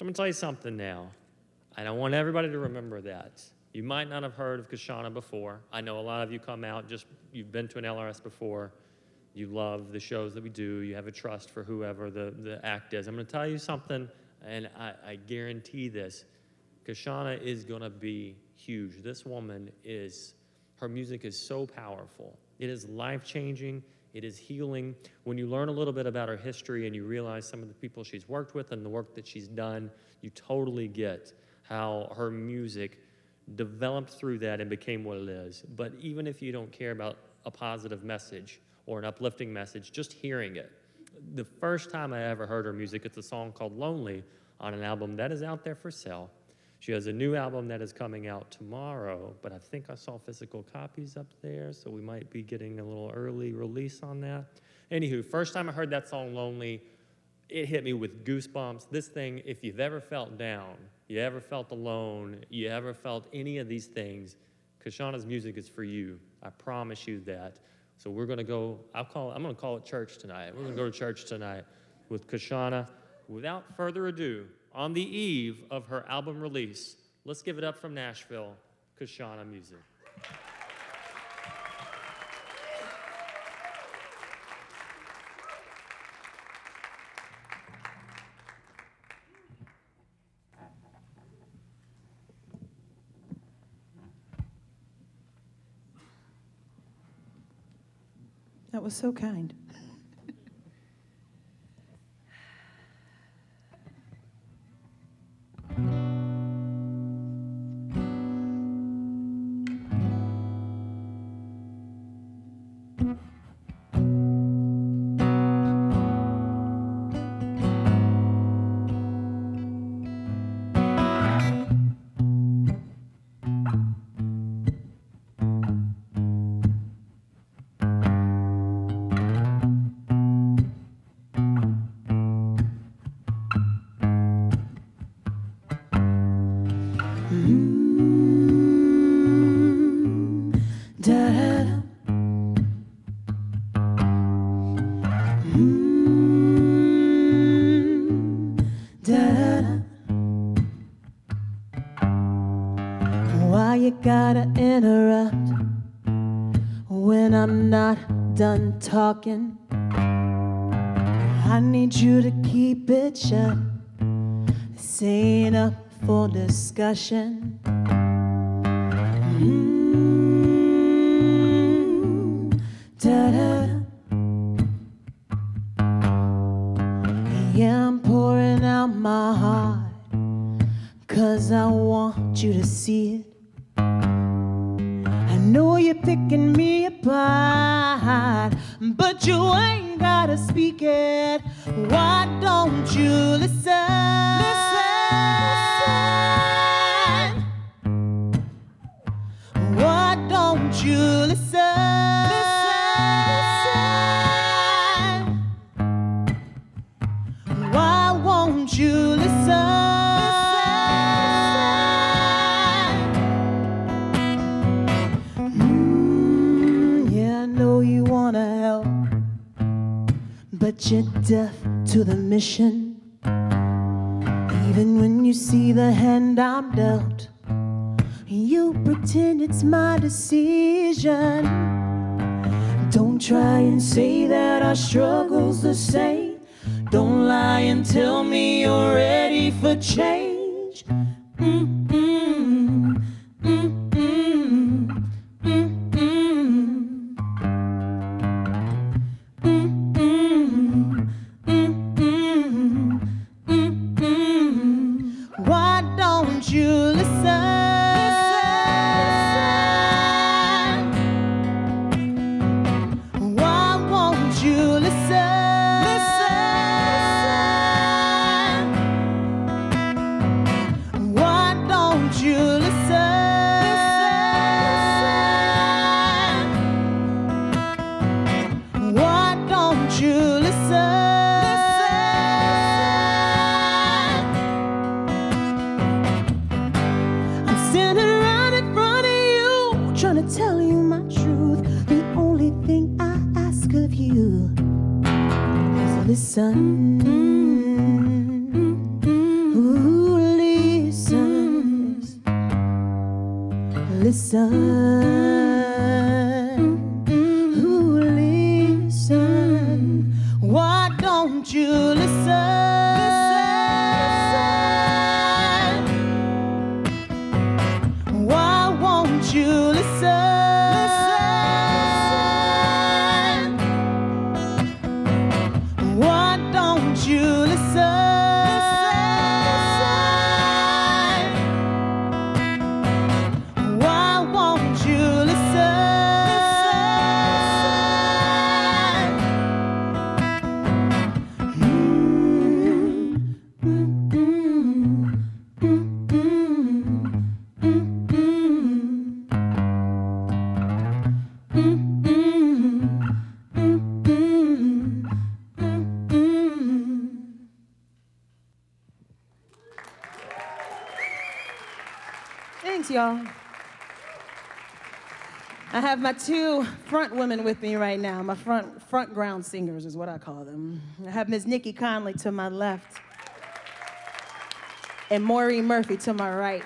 I'm going to tell you something now, and I want everybody to remember that. You might not have heard of Kashana before. I know a lot of you come out, you've been to an LRS before. You love the shows that we do. You have a trust for whoever the act is. I'm going to tell you something, and I guarantee this. Kashana is going to be huge. This woman her music is so powerful. It is life-changing. It is healing. When you learn a little bit about her history and you realize some of the people she's worked with and the work that she's done, you totally get how her music developed through that and became what it is. But even if you don't care about a positive message or an uplifting message, just hearing it. The first time I ever heard her music, it's a song called Lonely on an album that is out there for sale. She has a new album that is coming out tomorrow, but I think I saw physical copies up there, so we might be getting a little early release on that. Anywho, first time I heard that song, Lonely, it hit me with goosebumps. This thing, if you've ever felt down, you ever felt alone, you ever felt any of these things, Kashana's music is for you. I promise you that. So we're going to go, I'm going to call it church tonight. We're going to go to church tonight with Kashana. Without further ado, on the eve of her album release, let's give it up from Nashville, Kashana Music. That was so kind. Why you gotta interrupt when I'm not done talking? I need you to keep it shut. This ain't up for discussion. Da-da-da. Yeah, I'm pouring out my heart 'cause I want you to see it. I know you're picking me apart, but you ain't gotta speak it. Why don't you listen? Why don't you listen? Why won't you listen? Yeah, I know you wanna help, but you're deaf to the mission. Even when you see the hand I'm dealt, you pretend it's my decision. Don't try and say that our struggle's the same. Don't lie and tell me you're ready for change. Why don't you listen? Why won't you listen? Why don't you listen? Why don't you listen? I'm standing right in front of you, trying to tell you my truth. The only thing I ask of you is listen. Ooh. listen. Ooh, listen. Why don't you listen? Why won't you listen? Why don't you listen? Why won't you listen? Thanks, y'all. I have my two front women with me right now. My front ground singers is what I call them. I have Ms. Nikki Conley to my left and Maureen Murphy to my right.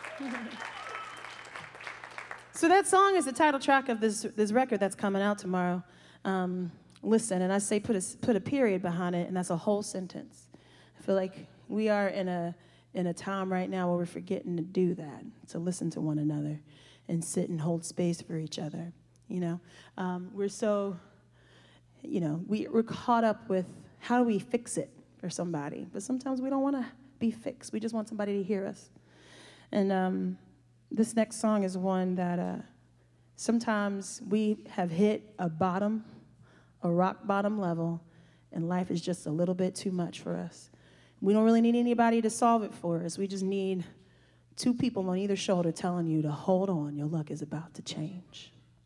So that song is the title track of this record that's coming out tomorrow. Listen, and I say put a period behind it, and that's a whole sentence. I feel like we are in a time right now where we're forgetting to do that, to listen to one another and sit and hold space for each other. You know, we're so, you know, we're caught up with how do we fix it for somebody, but sometimes we don't want to be fixed. We just want somebody to hear us. And this next song is one that sometimes we have hit a rock bottom level, and life is just a little bit too much for us. We don't really need anybody to solve it for us. We just need two people on either shoulder telling you to hold on, your luck is about to change.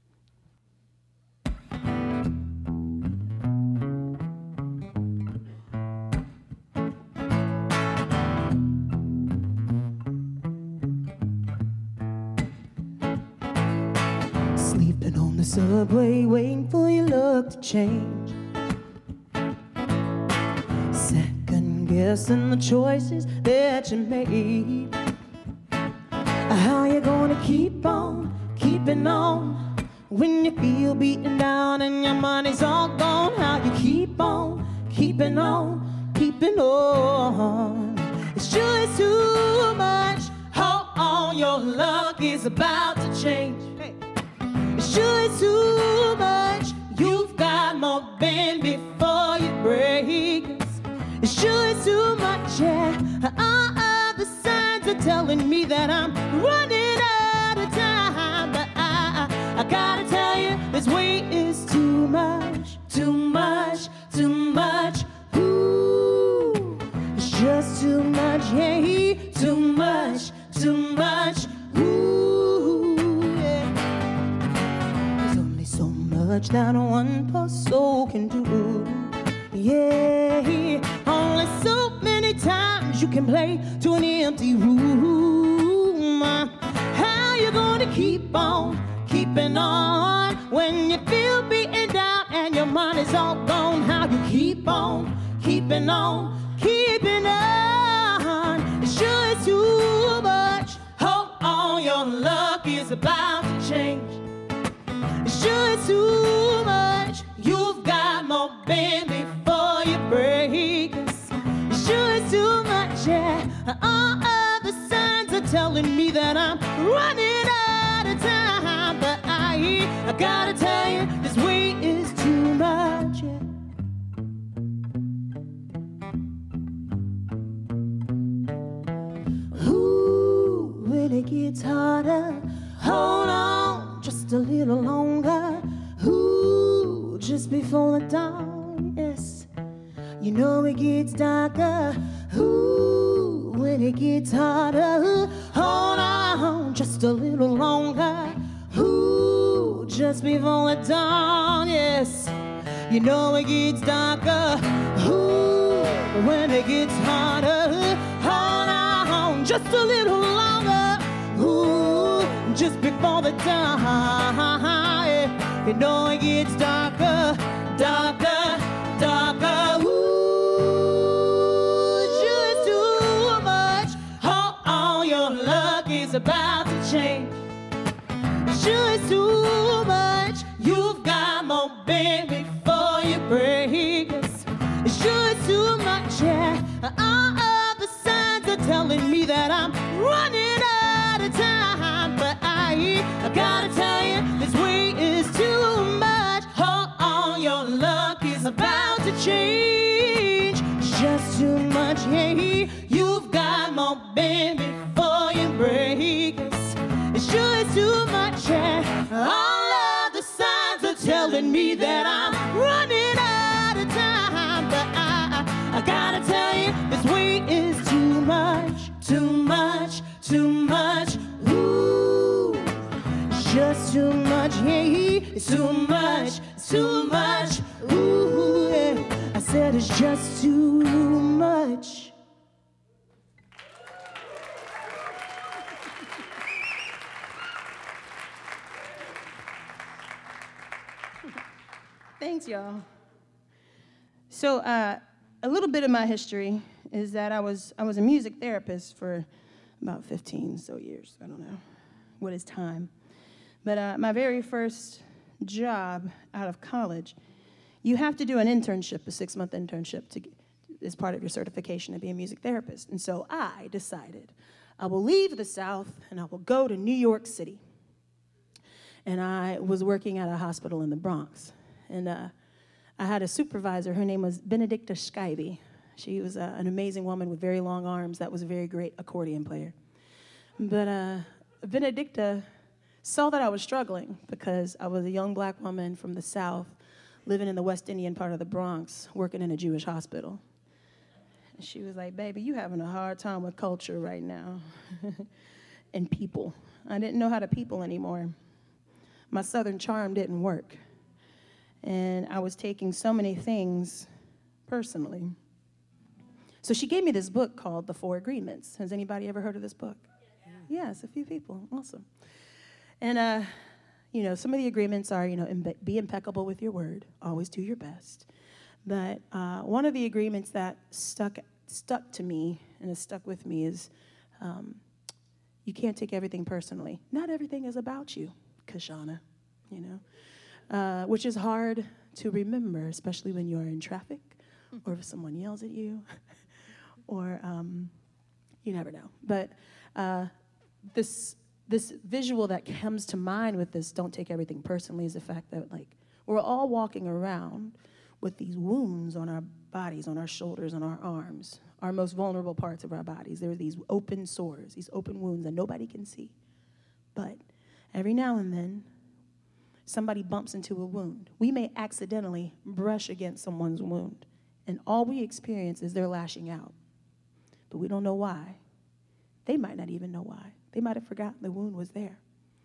Sleeping on the subway, waiting for your luck to change. Guessing the choices that you made. How you gonna keep on keeping on when you feel beaten down and your money's all gone? How you keep on keeping on keeping on? It's just too much. Hold on, your luck is about to change. It's just too much. You've got more bend before you break. It's sure too much, yeah. All the signs are telling me that I'm running out of time. But I gotta tell you, this weight is too much, too much, too much. Ooh, it's just too much, yeah. Too much, too much. Ooh, yeah. There's only so much that one poor soul can do. Yeah, only so many times you can play to an empty room. How you gonna keep on keeping on when you feel beaten down and your money's all gone? How you keep on keeping on keeping on? It sure is too much. Hold on, your luck is about to change. It sure is too much. You've got more baby break. It sure is too much, yeah. All the signs are telling me that I'm running out of time. But I gotta tell you, this weight is too much, yeah. Ooh, when it gets harder, hold on just a little longer. Ooh, just before the dawn, yes. You know it gets darker, ooh, when it gets harder. Hold on just a little longer, ooh, just before the dawn, yes. You know it gets darker, ooh, when it gets harder. Hold on just a little longer, ooh, just before the dawn, yeah. You know it gets darker, darker, darker, ooh. About to change. telling me that I'm running out of time. But I gotta tell you, this way is too much. Oh, your luck is about to change. It's just too much, yeah. You've got more, baby, before you break. It's just too much, yeah. All of the signs are telling me that I'm running out of time. But I gotta tell you, this way is too much, too much, too much. Ooh, it's just too much, yeah. It's too much, it's too much. Ooh, yeah. I said it's just too much. Thanks, y'all. So, a little bit of my history is that I was a music therapist for about 15 so years. I don't know what is time. But my very first job out of college, you have to do an internship, a 6-month internship, as part of your certification to be a music therapist. And so I decided I will leave the South and I will go to New York City. And I was working at a hospital in the Bronx. And I had a supervisor. Her name was Benedicta Scheibe. She was an amazing woman with very long arms that was a very great accordion player. But Benedicta saw that I was struggling because I was a young black woman from the South living in the West Indian part of the Bronx, working in a Jewish hospital. And she was like, baby, you having a hard time with culture right now and people. I didn't know how to people anymore. My Southern charm didn't work. And I was taking so many things personally. So she gave me this book called The Four Agreements. Has anybody ever heard of this book? Yeah. Yes, a few people. Awesome. And, some of the agreements are, be impeccable with your word. Always do your best. But one of the agreements that stuck to me and has stuck with me is you can't take everything personally. Not everything is about you, Kashana, which is hard to remember, especially when you're in traffic or if someone yells at you or you never know. But this visual that comes to mind with this don't take everything personally is the fact that, we're all walking around with these wounds on our bodies, on our shoulders, on our arms, our most vulnerable parts of our bodies. There are these open sores, these open wounds that nobody can see. But every now and then, somebody bumps into a wound. We may accidentally brush against someone's wound, and all we experience is they're lashing out. But we don't know why. They might not even know why. They might have forgotten the wound was there.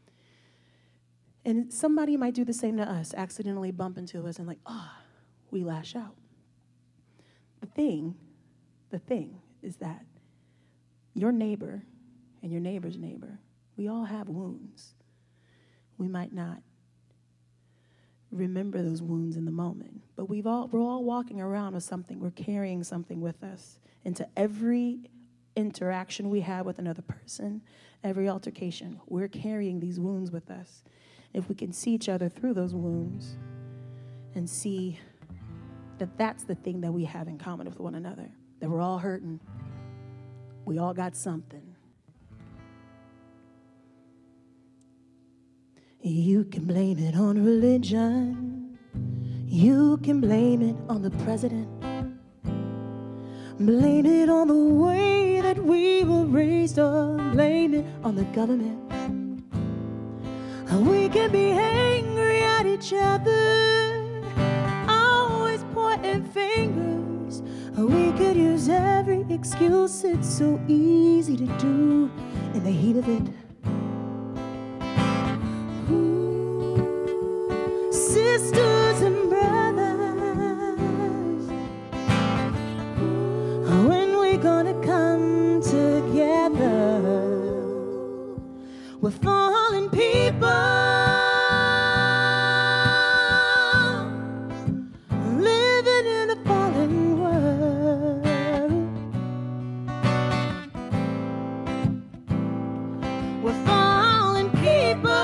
And somebody might do the same to us, accidentally bump into us and we lash out. The thing is that your neighbor and your neighbor's neighbor, we all have wounds. We might not remember those wounds in the moment, but we're all walking around with something. We're carrying something with us into every interaction we have with another person, every altercation. We're carrying these wounds with us. If we can see each other through those wounds and see that that's the thing that we have in common with one another, that we're all hurting, we all got something. You can blame it on religion. You can blame it on the president. Blame it on the way that we were raised, or blame it on the government. We can be angry at each other, always pointing fingers. We could use every excuse, it's so easy to do in the heat of it. Sisters and brothers, when we gonna come together? We're fallen people, living in a fallen world. We're fallen people,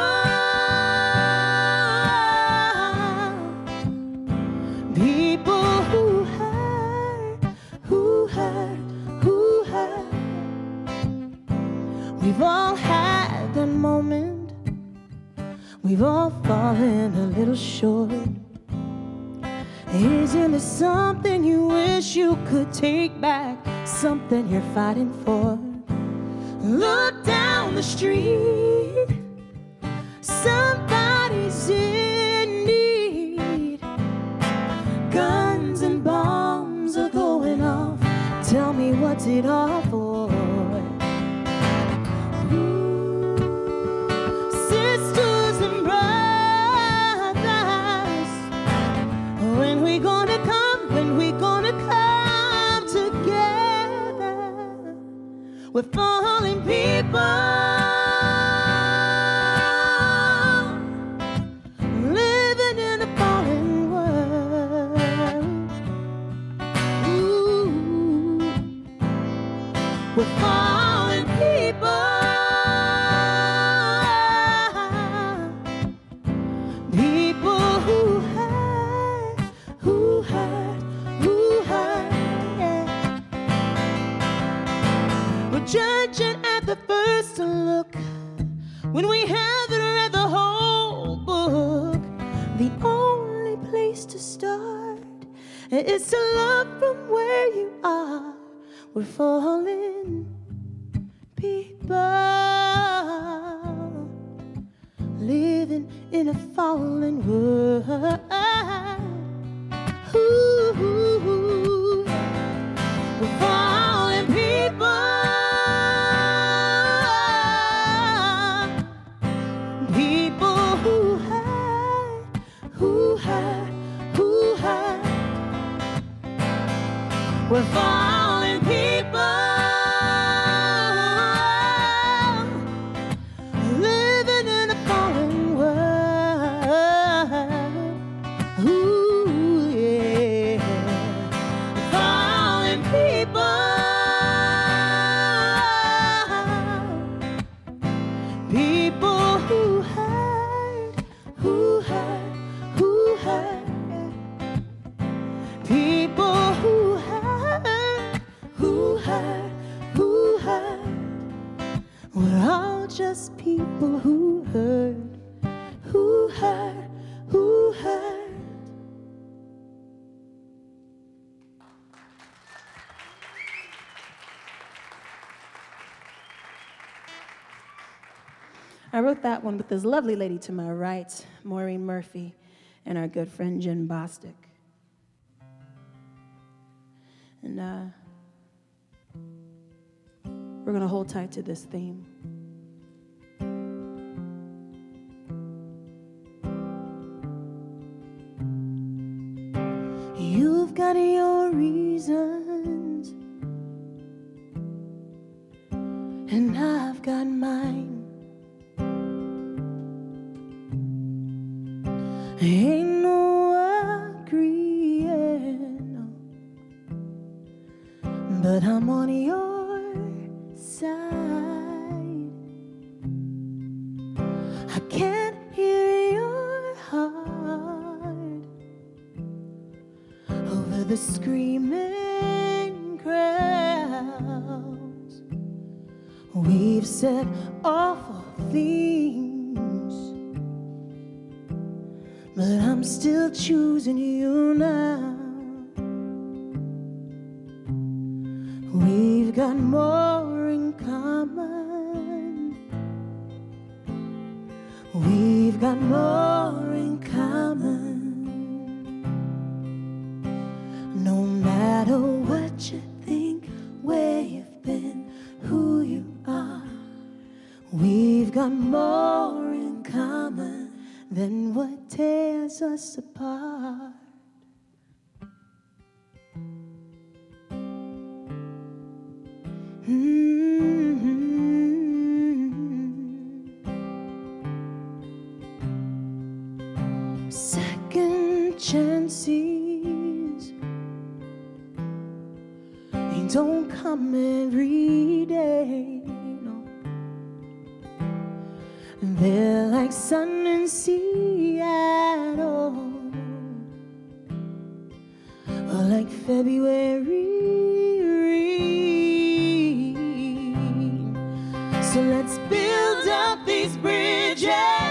people who hurt, We've all had that moment. We've all fallen a little short. Isn't there something you wish you could take back? Something you're fighting for? Look down the street. Somebody's in need. Guns and bombs are going off. Tell me, what's it all for? Sisters and brothers, when we gonna come? When we gonna come together? We're falling people, living in a fallen world. Ooh. We're fallen people, people who hurt, yeah. We're judging at the first look when we haven't read the whole book. The only place to start is to love from where you are. We're fallen people, living in a fallen world. Ooh, we're fallen people, people who hurt. We're fallen people, living in a fallen world. Ooh, yeah. Fallen people, people who hurt. People who hurt. We're all just people who hurt. I wrote that one with this lovely lady to my right, Maureen Murphy, and our good friend Jen Bostic. And we're going to hold tight to this theme. You've got your reasons, and I've got mine. Ain't no agreeing, no. But I'm on your side. I can't hear your heart over the screaming crowds. We've said awful things, but I'm still choosing you now. We've got more in common. We've got more in common. No matter what you think, where you've been, who you are, we've got more in common than what tears us apart. Second chances, they don't come every day, no. They're like sun in Seattle, or like February rain. So So let's build up these bridges.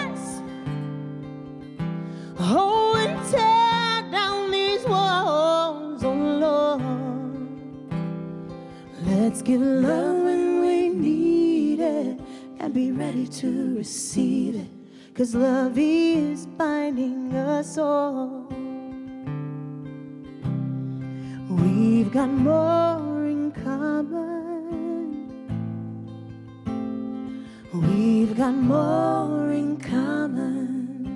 Oh, and tear down these walls, oh Lord. Let's give love when we need it and be ready to receive it, 'cause love is binding us all. We've got more in common. We've got more in common.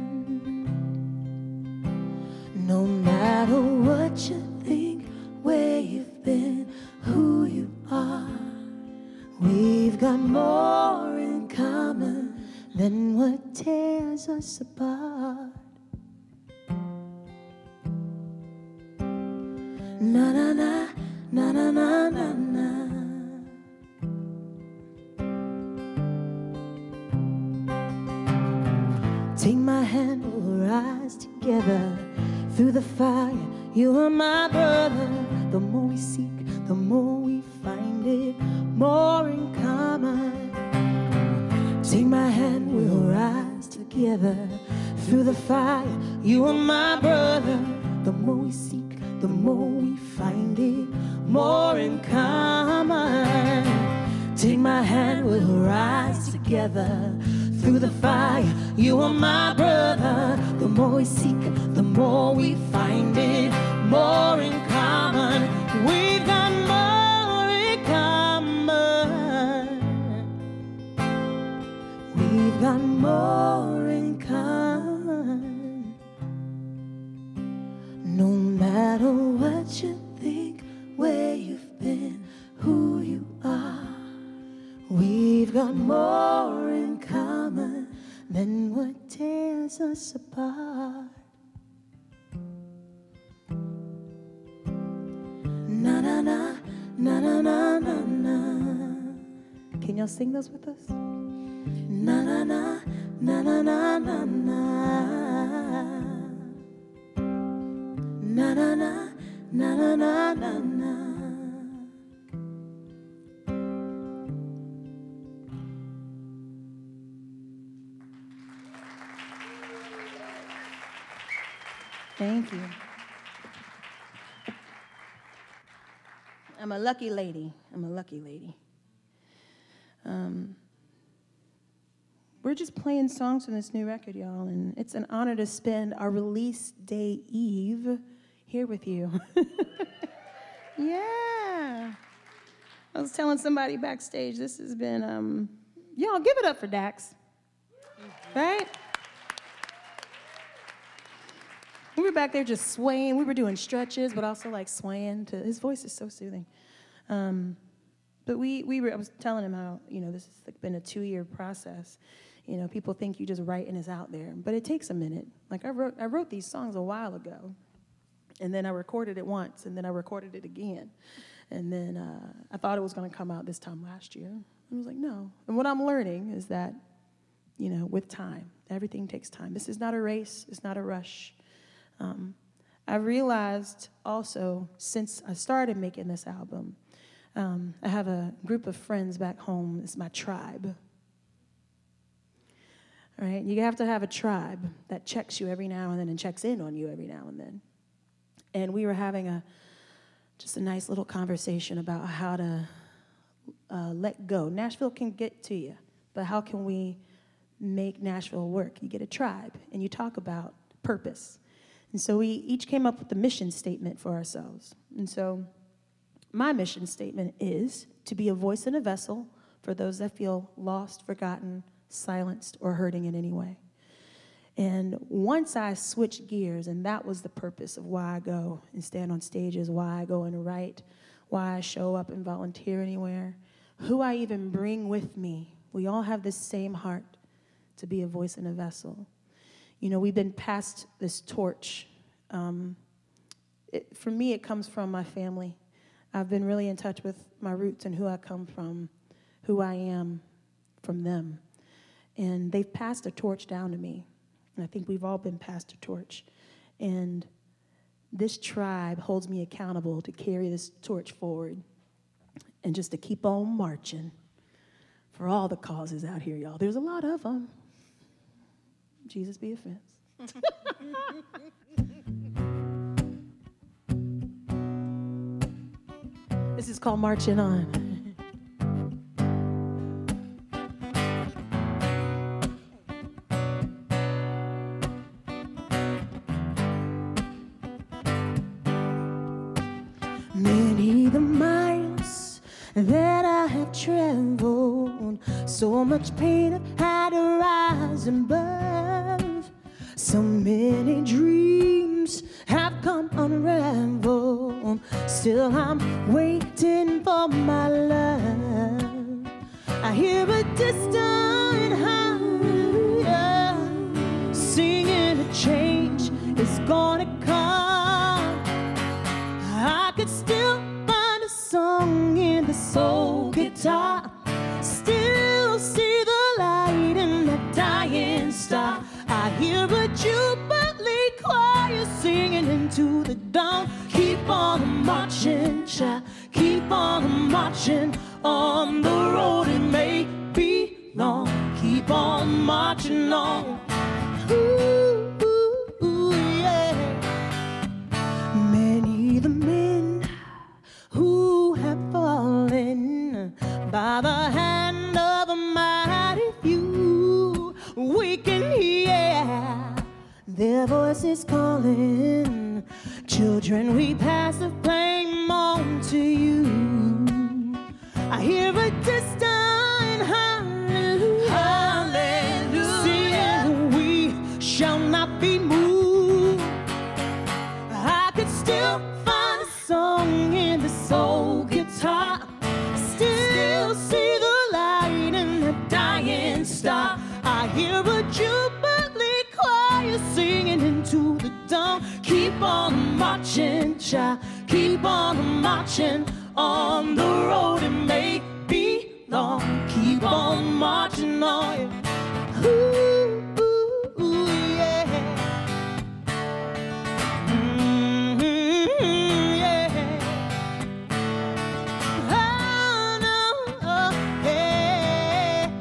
No matter what you think, where you've been, who you are, we've got more in common than what tears us apart. Na na na, na na na na na. Take my hand, we'll rise together through the fire. You are my brother. The more we seek, the more we find it. More in common. Take my hand, we'll rise together through the fire. You are my brother. The more we seek, the more we find it. More in common. Take my hand, we'll rise together through the fire. You are my brother. The more we seek, the more we find it. More in common. We've got more in common. We've got more in common. No matter what you think, where you've been, who you are, we've got more in common than what tears us apart. Na na na, na na na na na. Can y'all sing those with us? Na na na, na na na na na. Na na na, na na na na na. Thank you. I'm a lucky lady. I'm a lucky lady. We're just playing songs from this new record, y'all, and it's an honor to spend our release day eve here with you. Yeah. I was telling somebody backstage, this has been, y'all give it up for Dax. Right? We were back there just swaying. We were doing stretches, but also like swaying to, his voice is so soothing. But I was telling him how, this has been a 2-year process. People think you just write and it's out there, but it takes a minute. Like I wrote these songs a while ago, and then I recorded it once, and then I recorded it again. And then I thought it was going to come out this time last year. I was like, no. And what I'm learning is that, with time, everything takes time. This is not a race. It's not a rush. I realized also, since I started making this album, I have a group of friends back home. It's my tribe. All right? You have to have a tribe that checks you every now and then and checks in on you every now and then. And we were having just a nice little conversation about how to let go. Nashville can get to you, but how can we make Nashville work? You get a tribe, and you talk about purpose. And so we each came up with a mission statement for ourselves. And so my mission statement is to be a voice and a vessel for those that feel lost, forgotten, silenced, or hurting in any way. And once I switched gears, and that was the purpose of why I go and stand on stages, why I go and write, why I show up and volunteer anywhere, who I even bring with me. We all have this same heart to be a voice and a vessel. We've been passed this torch. For me, it comes from my family. I've been really in touch with my roots and who I come from, who I am from them. And they've passed a torch down to me. And I think we've all been passed a torch. And this tribe holds me accountable to carry this torch forward and just to keep on marching for all the causes out here, y'all. There's a lot of them. Jesus be offense. This is called Marching On. Many the miles that I have traveled, so much pain I've had to rise above. So many dreams have come unraveled, still I'm waiting for my love. I hear a distant hallelujah singing a change is gonna come. I could still find a song in the soul guitar, still see the light in that dying star. I hear a jubilee choir singing into the dawn. Keep on marching, child, keep on marching on the road. It may be long, keep on marching on. Ooh, ooh, ooh, yeah. Many the men who have fallen by the hand of a mighty few, we can hear their voices calling. Children, we pass the flame on to you. I hear a distant hallelujah, hallelujah, singing, we shall not be moved. I could still find a song in the soul guitar, still see the light in the dying star. I hear a jubilee choir singing into the dawn. Keep on marching, child, keep on marching on the road. It may be long, keep on marching on. Ooh, ooh, ooh, yeah. Yeah. Oh, no, oh, yeah,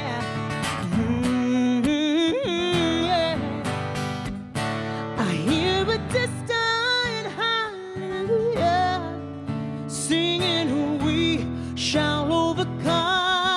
yeah. I hear a distant hallelujah singing, we shall overcome.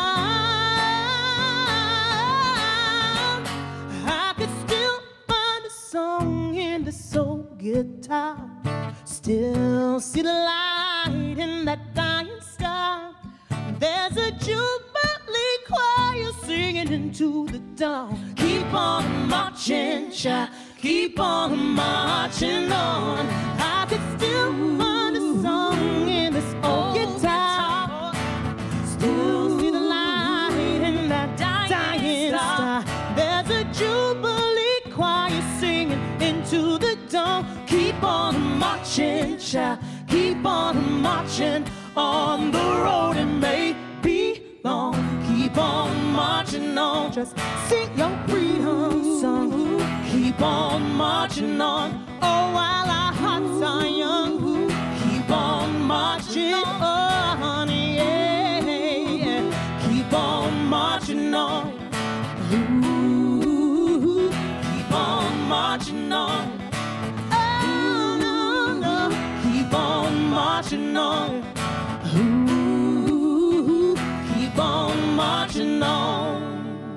I could still find a song in the soul guitar, still see the light in that dying star. There's a jubilee choir singing into the dawn. Keep on marching, child, keep on marching on. I could still find a song in this old guitar, still see the light in that dying star. There's a jubilee choir singing into the dawn. Keep on marching, child, keep on marching on the road. It may be long, keep on marching on. Just sing your freedom song. Keep on marching on. Oh, while our hearts are young, keep on marching on. Yeah, yeah. Keep on marching on. Ooh, keep on marching on. Oh, no, no. Keep on marching on. Ooh, keep on marching on.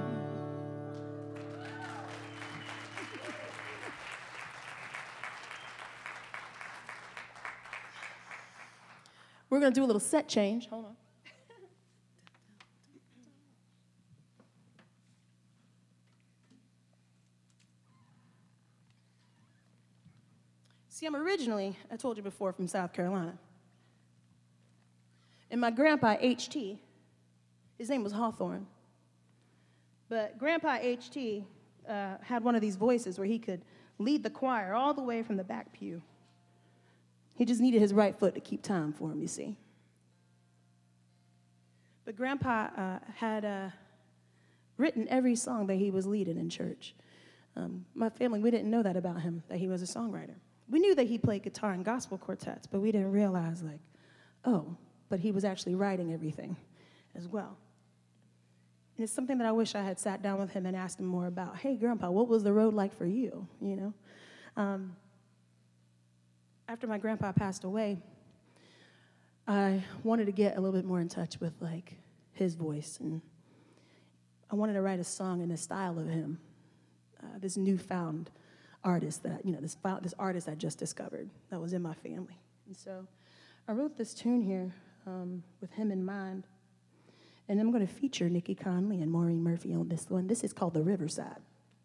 We're going to do a little set change. Hold on. See, I'm originally, I told you before, from South Carolina. And my grandpa, H.T., his name was Hawthorne. But Grandpa H.T. Had one of these voices where he could lead the choir all the way from the back pew. He just needed his right foot to keep time for him, you see. But Grandpa had written every song that he was leading in church. My family, we didn't know that about him, that he was a songwriter. We knew that he played guitar in gospel quartets, but we didn't realize, but he was actually writing everything as well. And it's something that I wish I had sat down with him and asked him more about. Hey, Grandpa, what was the road like for you? You know, after my grandpa passed away, I wanted to get a little bit more in touch with like his voice, and I wanted to write a song in the style of him. This newfound artist that this artist I just discovered that was in my family, and so I wrote this tune here with him in mind. And I'm going to feature Nikki Conley and Maureen Murphy on this one. This is called The Riverside.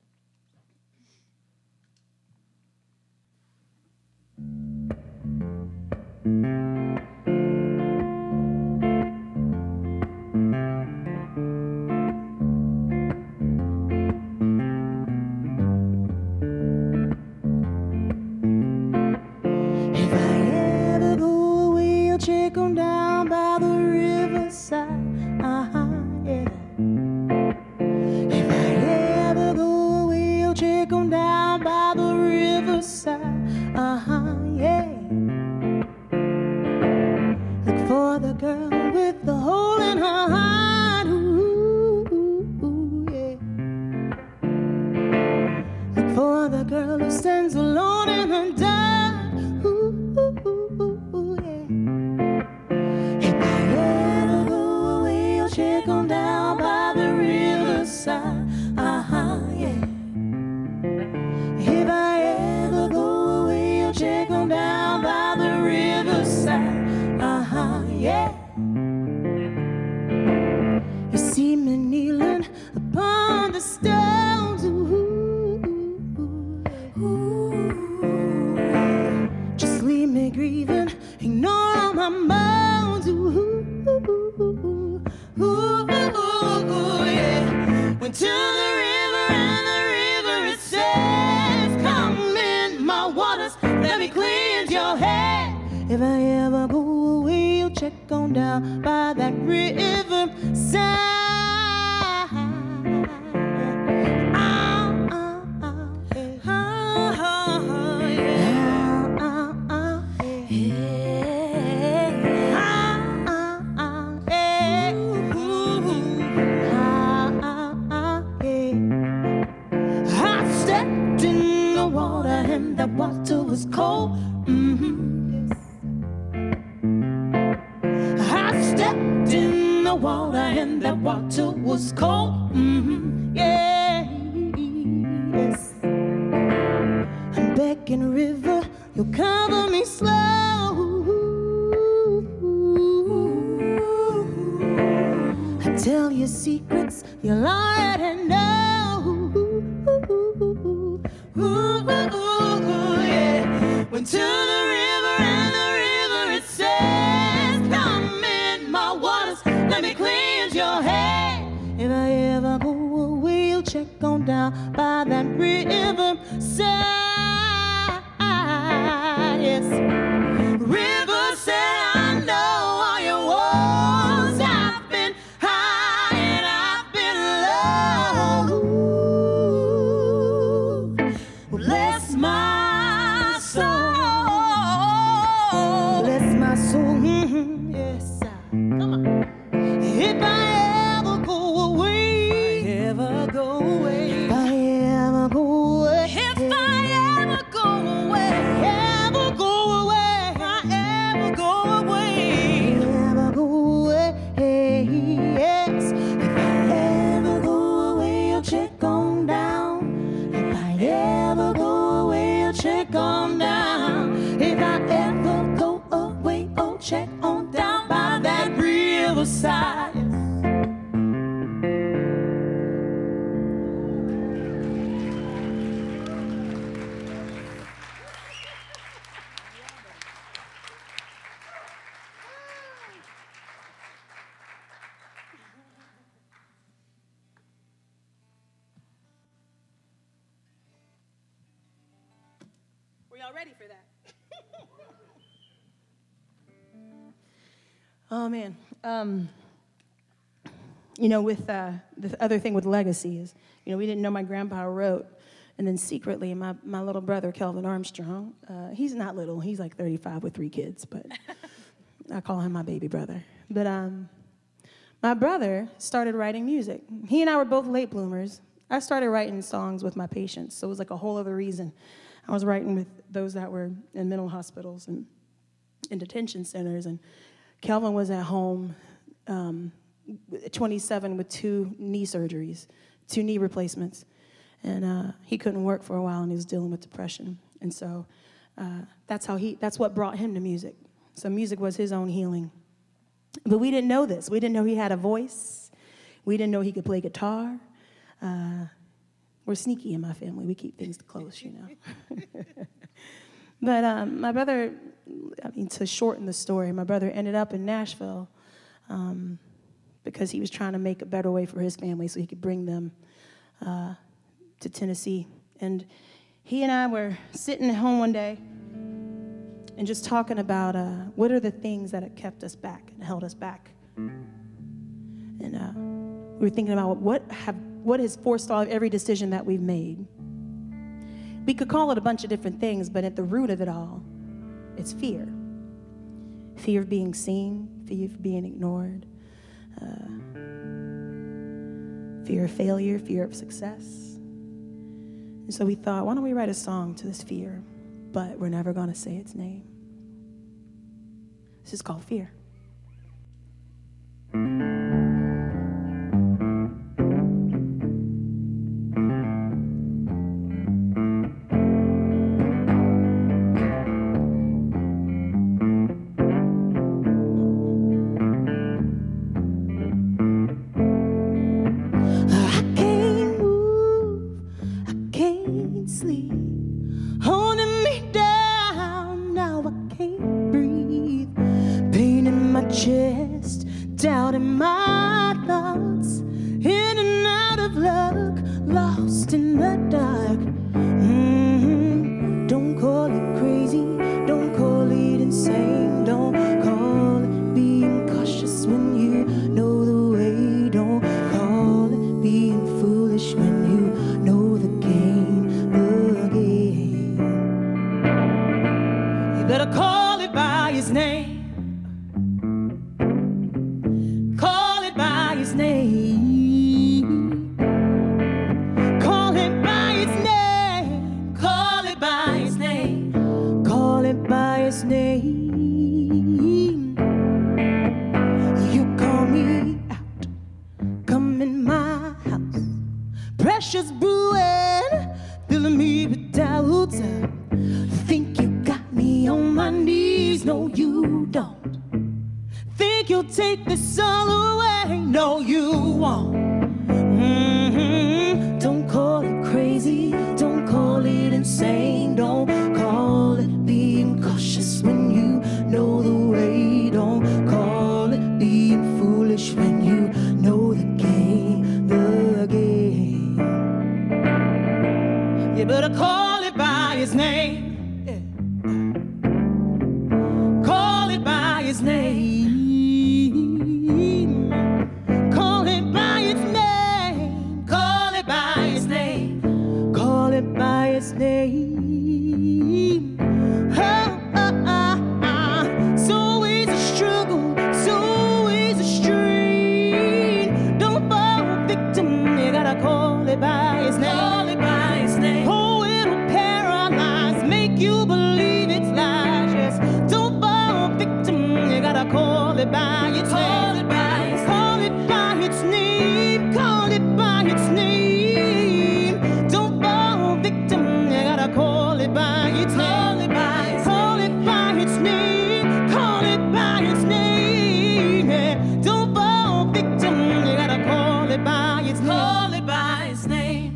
If I ever go away, I'll check on down by the riverside. Yeah. If I ever go away, I'll check on down by the riverside. Yeah. Look for the girl with the hole in her heart. Ooh, yeah. Look for the girl who stands alone in her dark. Ooh, yeah. If I ever go away, I'll check on down by the riverside. Yeah. If I ever go away, I'll check on down by the riverside. Yeah. You see me kneeling upon the stones. Just leave me grieving, ignore all my moans. Yeah. Went to the river and the river it says, come in my waters, let me cleanse your head. If I ever go away, you'll check on down by that river side. That water was cold. I stepped in the water and that water was cold. Yeah. Yes. I'm begging river, you'll cover me slow. I tell you secrets you'll already know. Went to the river and the river it says, come in my waters, let me cleanse your head. If I ever go away, you'll check on down by that river side. Yes. River said, I know all your woes. I've been high and I've been low. Bless my soul. Yes, come on. If I ever go away, if I ever go away, if I ever go away, if I ever go away, ever go away, if I ever go away, ever go away, yes. If I ever go away, I'll check on down. If I ever go away, I'll check on down. If I ever go away, I'll check on down by that riverside. Were y'all ready for that? Oh, man. With the other thing with legacy is, we didn't know my grandpa wrote. And then secretly, my little brother, Kelvin Armstrong, he's not little. He's like 35 with 3 kids, but I call him my baby brother. But My brother started writing music. He and I were both late bloomers. I started writing songs with my patients, so it was like a whole other reason. I was writing with those that were in mental hospitals and in detention centers, and Kelvin was at home, 27 with 2 knee surgeries, 2 knee replacements, and he couldn't work for a while, and he was dealing with depression, and so that's what brought him to music. So music was his own healing. But we didn't know this. We didn't know he had a voice. We didn't know he could play guitar. We're sneaky in my family. We keep things close, you know. But my brother, to shorten the story, my brother ended up in Nashville because he was trying to make a better way for his family so he could bring them to Tennessee. And he and I were sitting at home one day and just talking about what are the things that have kept us back and held us back. And we were thinking about what has forestalled every decision that we've made. We could call it a bunch of different things, but at the root of it all, it's fear. Fear of being seen, fear of being ignored, fear of failure, fear of success. And so we thought, why don't we write a song to this fear? But we're never going to say its name. This is called Fear. Chest, doubt in my thoughts, in and out of luck, lost in the dark. Don't call it crazy, don't call it insane, don't call it being cautious when you know the way, don't call it being foolish when you know the game, the game. You better call it by its name. Name. Call it by its name. Call it by its name. Call it by its name. You call me out, come in my house. Pressure's brewing, filling me with doubts. Think you got me on my knees? No, you don't. Think you'll take this all away? No, you won't. Don't call it crazy, don't call it insane, don't call it being cautious when you know the way, don't call it being foolish when you know the game, the game. You better call it by its name. Call it by its name. Name. It's always a struggle, it's always a strain. Don't fall victim, you gotta call it by its name. Call it by its name. Oh, it'll paralyze, make you believe it's lies. Yes, don't fall victim, you gotta call it by its name. Call it by its name. Call it by its name. Call it by its name. Don't fall victim. Call it by its name. Call it by its name. Call it by its name. Don't fall victim. You gotta call it by its name. Call it by its name.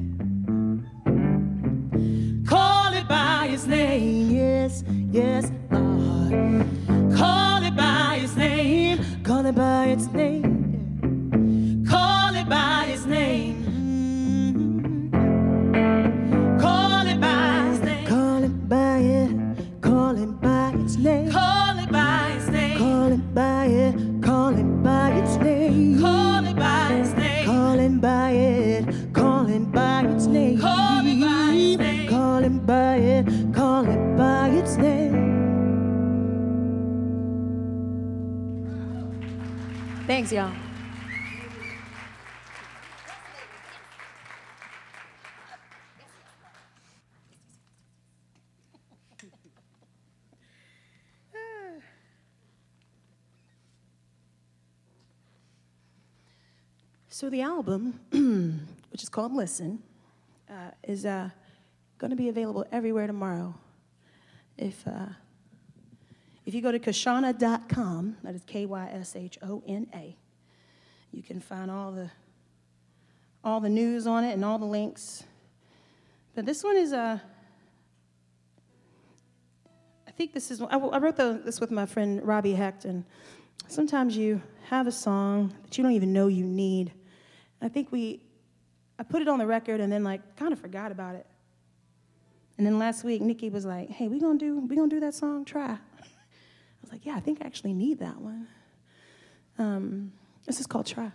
Call it by its name. Yes, yes, Lord. Call it by its name. Call it by its name. Call it by its name. Call it by its name. Call it by its name. Call it by its name. Call it by its name. Call it by it. Call it by its name. Call it by its name. Call it by it. Call it by its name. Call it by its name. Call it by it. Call it by its name. Thanks, y'all. So the album, which is called Listen, is going to be available everywhere tomorrow. If you go to Kashona.com, that is Kyshona, you can find all the news on it and all the links. But this one is I think this is, I wrote this with my friend Robbie Hecht, and sometimes you have a song that you don't even know you need. I think I put it on the record and then kind of forgot about it. And then last week, Nikki was like, "Hey, we gonna do that song? Try." I was like, "Yeah, I think I actually need that one." This is called Try.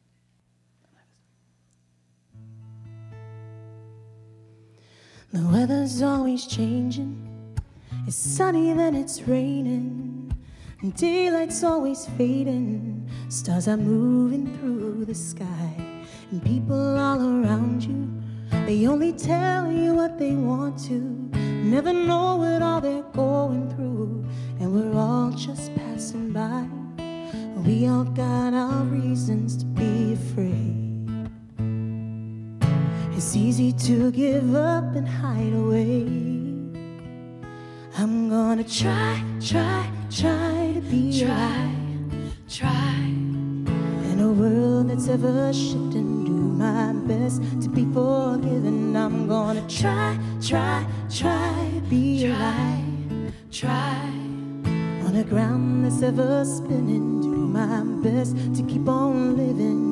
The weather's always changing. It's sunny, then it's raining. And daylight's always fading. Stars are moving through the sky. And people all around you, they only tell you what they want to. Never know what all they're going through. And we're all just passing by. We all got our reasons to be afraid. It's easy to give up and hide away. I'm gonna try to be alive. Try. In a world that's ever shifting, do my best to be forgiven. I'm gonna try to be alive. Try. On a ground that's ever spinning, do my best to keep on living.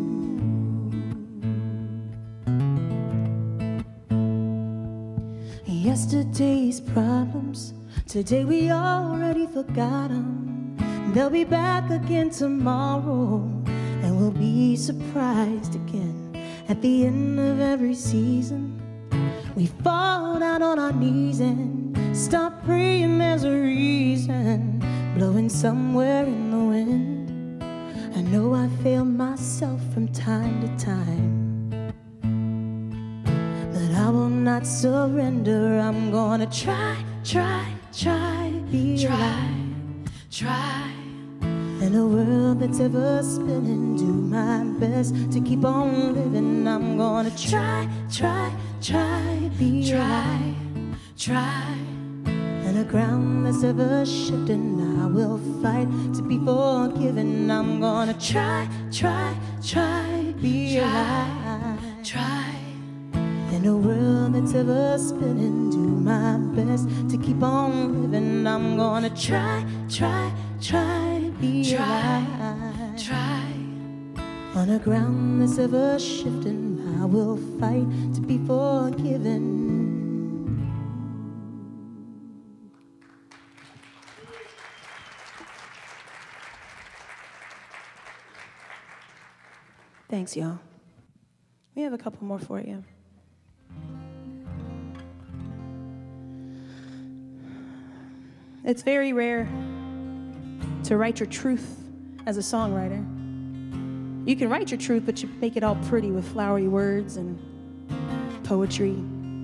Yesterday's problems, today we already forgot them. They'll be back again tomorrow, and we'll be surprised again. At the end of every season, we fall down on our knees and stop praying there's a reason. Blowing somewhere in the wind, I know I fail myself from time to time. I will not surrender. I'm gonna try to be alive. Try. In a world that's ever spinning, do my best to keep on living. I'm gonna try to be alive. Try. In a ground that's ever shifting, I will fight to be forgiven. I'm gonna try to be alive. Try. In a world that's ever spinning, do my best to keep on living. I'm gonna try to be alive. Try. On a ground that's ever shifting, I will fight to be forgiven. Thanks, y'all. We have a couple more for you. It's very rare to write your truth as a songwriter. You can write your truth, but you make it all pretty with flowery words and poetry.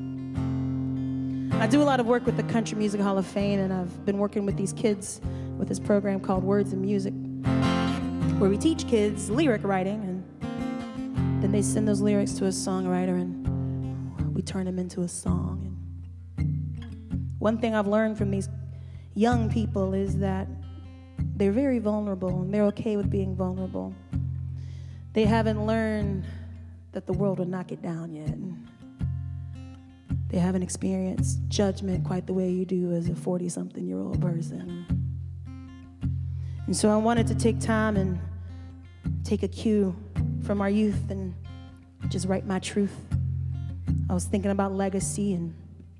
I do a lot of work with the Country Music Hall of Fame, and I've been working with these kids with this program called Words and Music, where we teach kids lyric writing, and then they send those lyrics to a songwriter, and we turn them into a song. And one thing I've learned from these young people is that they're very vulnerable, and they're okay with being vulnerable. They haven't learned that the world will knock it down yet. And they haven't experienced judgment quite the way you do as a 40-something-year-old person. And so I wanted to take time and take a cue from our youth and just write my truth. I was thinking about legacy and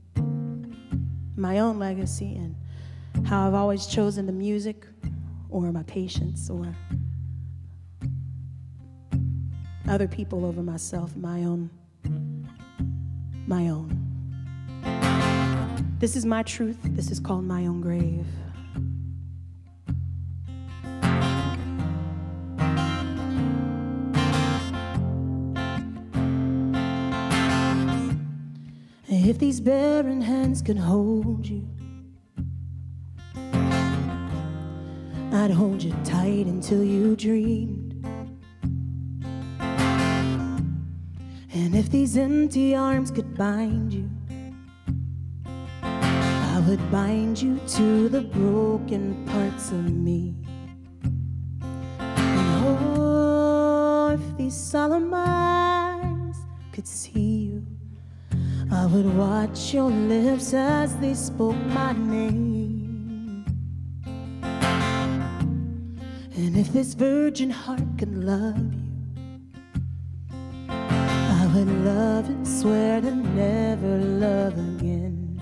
my own legacy and how I've always chosen the music or my patience or other people over myself, my own. This is my truth. This is called My Own Grave. If these barren hands could hold you, I'd hold you tight until you dreamed. And if these empty arms could bind you, I would bind you to the broken parts of me. And oh, if these solemn eyes could see you, I would watch your lips as they spoke my name. And if this virgin heart could love you, I would love and swear to never love again.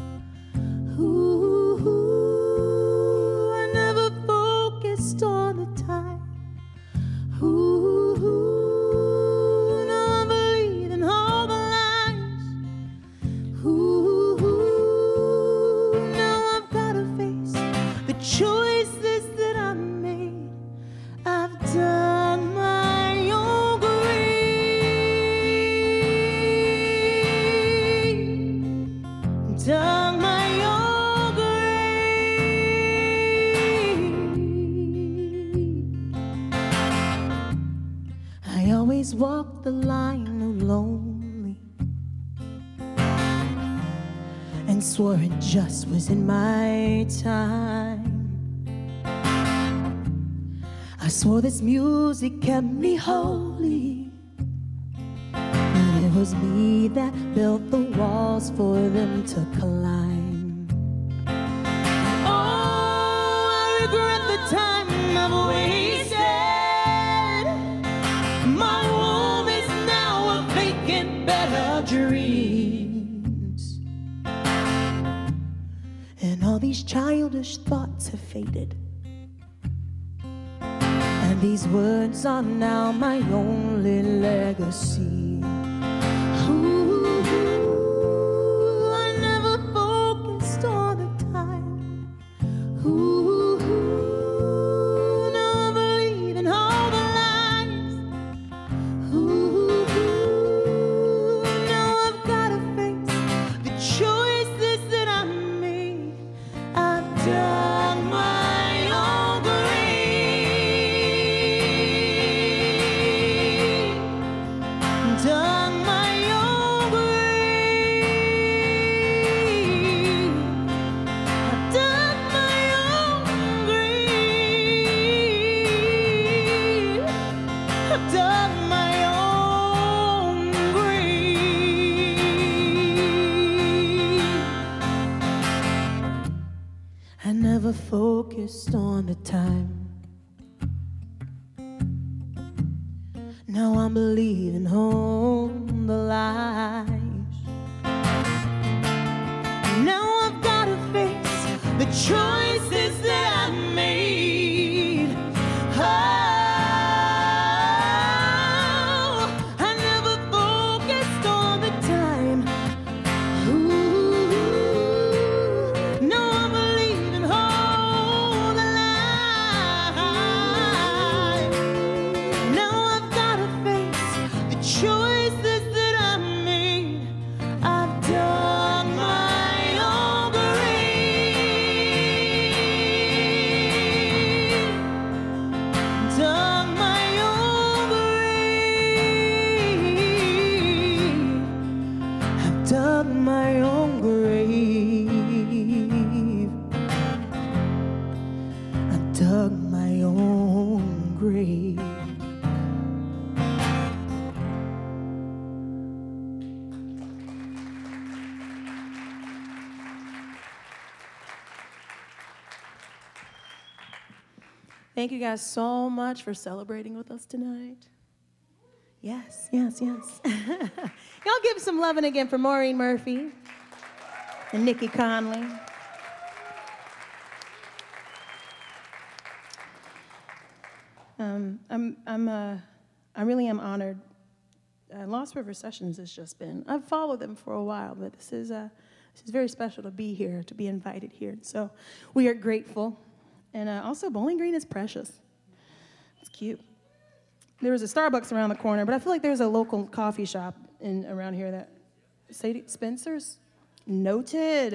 Ooh, I never focused on the time. Ooh, now I believe in all the lies. Ooh, now I've got to face the choices that I made. I've done my own grave, done my own grave. I always walked the line of lonely and swore it just was in my time. I swore this music kept me holy, but it was me that built the walls for them to climb. Oh, I regret the time I've wasted. My room is now a vacant bed of dreams, and all these childish thoughts have faded. And these words are now my only legacy. Ooh, I never focused on the time. Ooh, now I believe in all the lies. Ooh, now I've got to face the choices that I made. I've done my own grave, done my own grave. I've done my own grave. I've done my own grave. I never focused on the time. Now I'm believing on the lies. Now I've got to face the choices that I made. Oh, I never focused on the time. Ooh, now I believe in all the lies. Now I've got to face the choices that I made. I've done my own grave, done my own grave. I've dug my own grave. I've dug my own grave. Thank you guys so much for celebrating with us tonight. Yes, yes, yes. Y'all give some loving again for Maureen Murphy and Nikki Conley. I really am honored. Lost River Sessions has just been, I've followed them for a while, but this is very special to be here, to be invited here. So we are grateful. And also, Bowling Green is precious. It's cute. There was a Starbucks around the corner, but I feel like there's a local coffee shop around here that, Sadie Spencer's? Noted.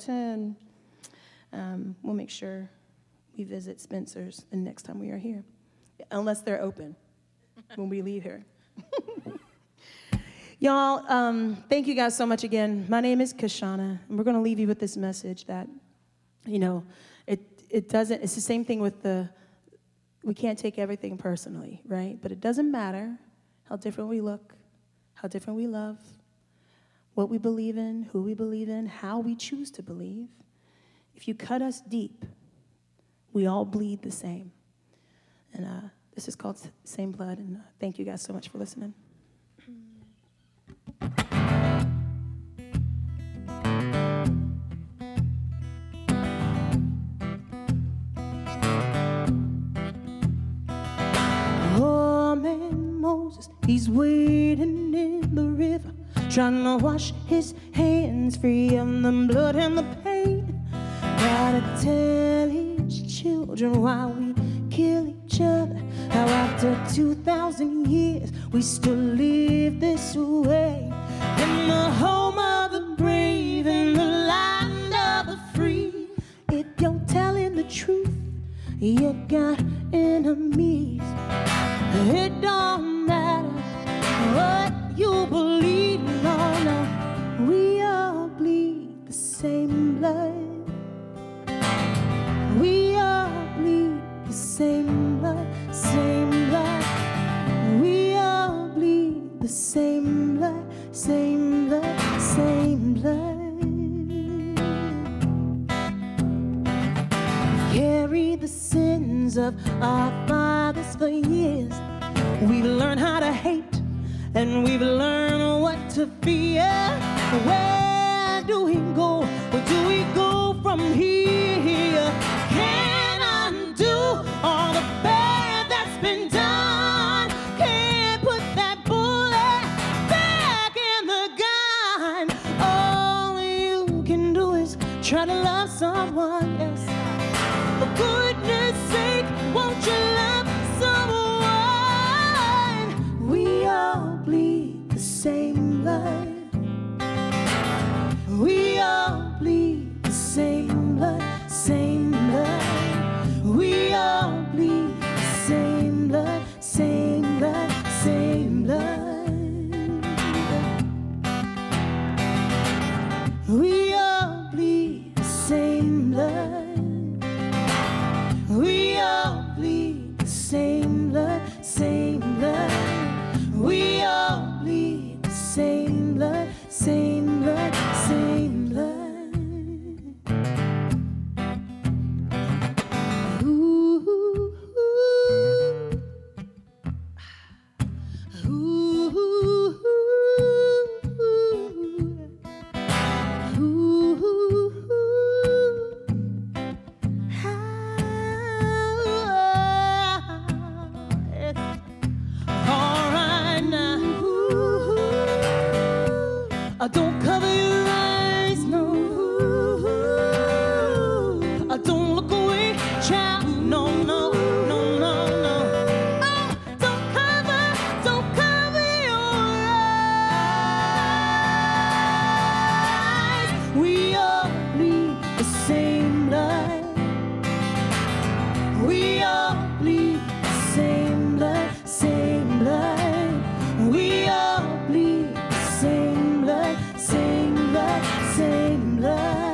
We'll make sure we visit Spencer's the next time we are here, unless they're open when we leave here. Y'all, thank you guys so much again. My name is Kashana, and we're going to leave you with this message that, you know, it doesn't, it's the same thing with we can't take everything personally, right? But it doesn't matter how different we look, how different we love, what we believe in, who we believe in, how we choose to believe. If you cut us deep, we all bleed the same. And this is called Same Blood, and thank you guys so much for listening. Oh man, Moses, he's waiting in the river, trying to wash his hands free of the blood and the pain. Gotta tell his children why we kill each other, how after 2,000 years we still live this way. In the home of the brave, in the land of the free, if you're telling the truth, you got enemies. It don't matter what you believe, no, no, we all bleed the same blood. We all bleed the same blood, same blood. We all bleed the same blood, same blood, same blood. Carry the sins of our fathers for years. We've learned how to hate, and we've learned what to fear. Where do we go? Where do we go from here? Can't undo all the bad that's been done. Can't put that bullet back in the gun. All you can do is try to love someone else. For goodness sake, won't you love someone? We all bleed the same blood. We all bleed the same blood, same blood. We all bleed the same blood, same blood, same blood. We all bleed the same blood. We all bleed the same blood, same blood. We all bleed the same blood, same blood, same blood. Ooh, ooh, ooh, ooh, don't cover your eyes, no. Don't look away, child. No, no, no, no, no. Oh, don't cover your eyes. We all bleed the same blood. We all bleed the same blood, same blood. We all bleed the same blood, same blood, same blood.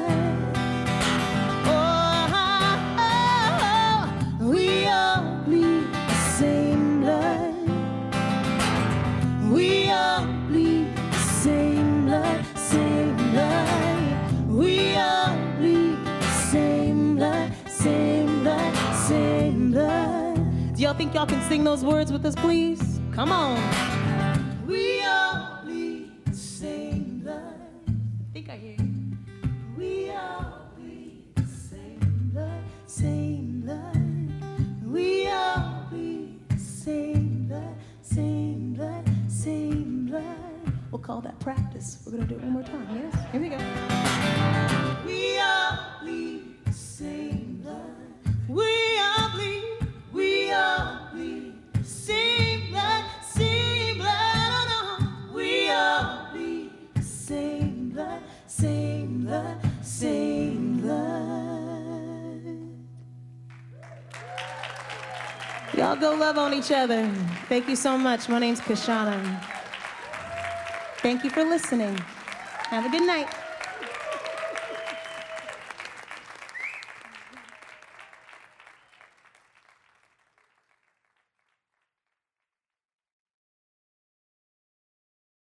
Oh, we all bleed the same blood. We all bleed the same blood, same blood. We all bleed the same blood, same blood, same blood. Do y'all think y'all can sing those words with us, please? Come on. We all bleed the same blood. I think I hear you. We all bleed the same blood, same blood. We all bleed the same blood, same blood, same blood. We'll call that practice. We're gonna do it one more time, yes? Here we go. We all bleed the same blood. We all bleed the same blood, same blood. Oh no, we all bleed the same blood, same blood, same blood. Y'all go love on each other. Thank you so much. My name's Kashana. Thank you for listening. Have a good night.